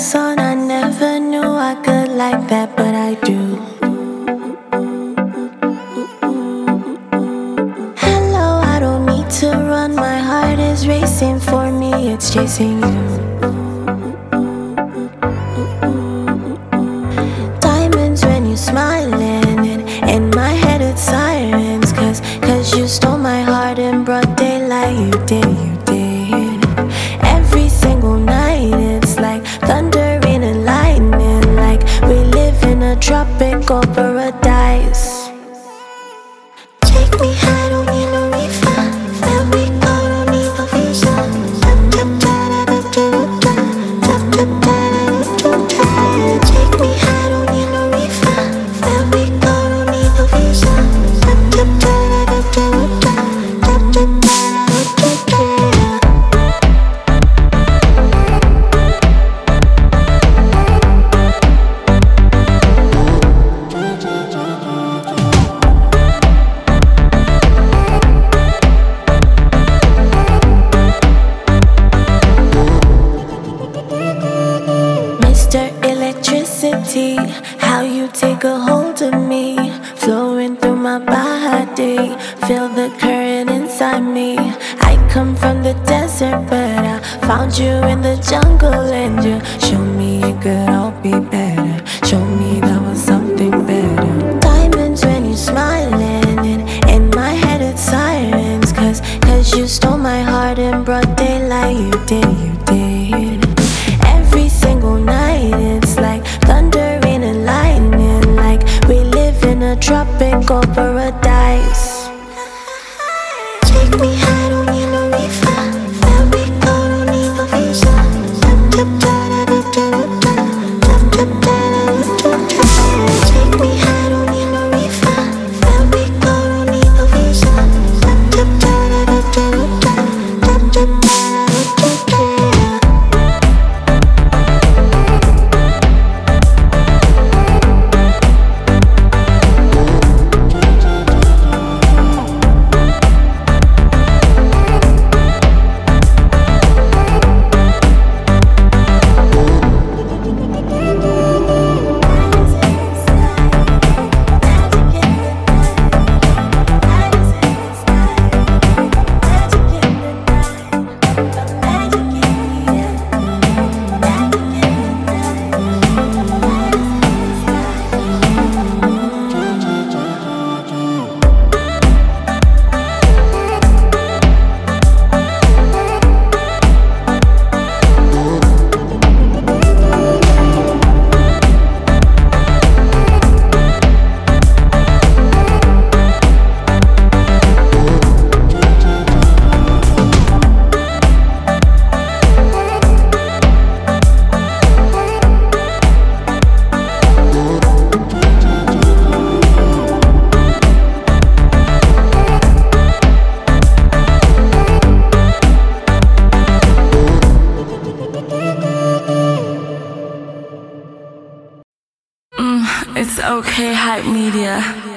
son, I never knew I could like that, but I do. Hello, I don't need to run, my heart is racing for me, it's chasing you. Diamonds when you're smiling, and in my head it's sirens, cause you stole my heart in broad daylight, you did. Every single night it's like thunder and lightning, like we live in a tropical paradise. Take me high, don't need no refund. Where we go, don't need no visa. Take me high, don't need no refund. Where we go, don't need no visa. Mr. Electricity, how you take a hold of me, flowing through my body, feel the current inside me. I come from the desert, but I found you in the jungle, and you showed me it could all be better, showed me there was something better. Diamonds when you're smiling, and in my head it's sirens, cause you stole my heart in broad daylight, you did. Every single night it's like thunder and lightning, like we live in a tropical paradise. Take me high, don't need no refund. Where we go, don't need no visa. Take me high, don't need no refund. Where we go, don't need no visa. It's okay, Hype Media.